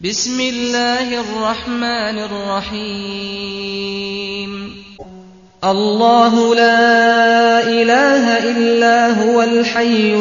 بسم الله الرحمن الرحيم الله لا إله إلا هو الحي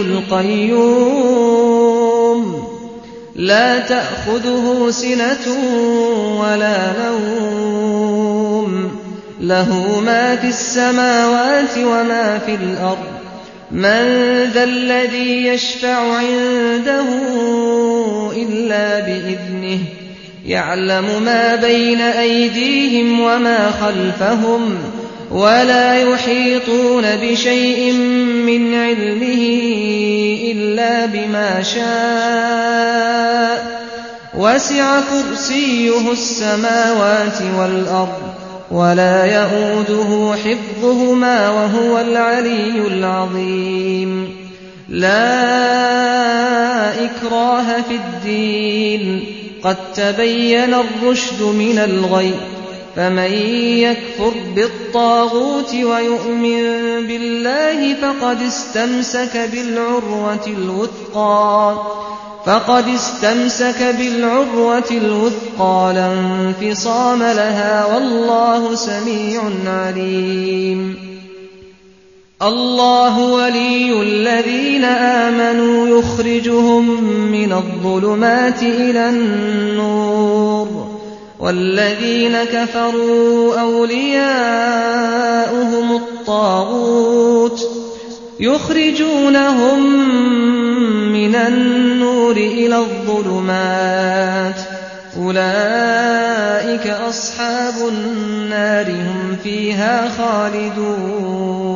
القيوم لا تأخذه سنة ولا نوم له ما في السماوات وما في الأرض من ذا الذي يشفع عنده إلا بإذنه يعلم ما بين أيديهم وما خلفهم ولا يحيطون بشيء من علمه إلا بما شاء وسع كرسيه السماوات والأرض ولا يئوده حفظهما وهو العلي العظيم لا إكراه في الدين قد تبين الرشد من الغي فمن يكفر بالطاغوت ويؤمن بالله فقد استمسك بالعروة الوثقى لا انفصام لها والله سميع عليم الله ولي الذين آمنوا يخرجهم من الظلمات إلى النور والذين كفروا أولياؤهم الطاغوت يخرجونهم من النور إلى الظلمات أولئك أصحاب النار هم فيها خالدون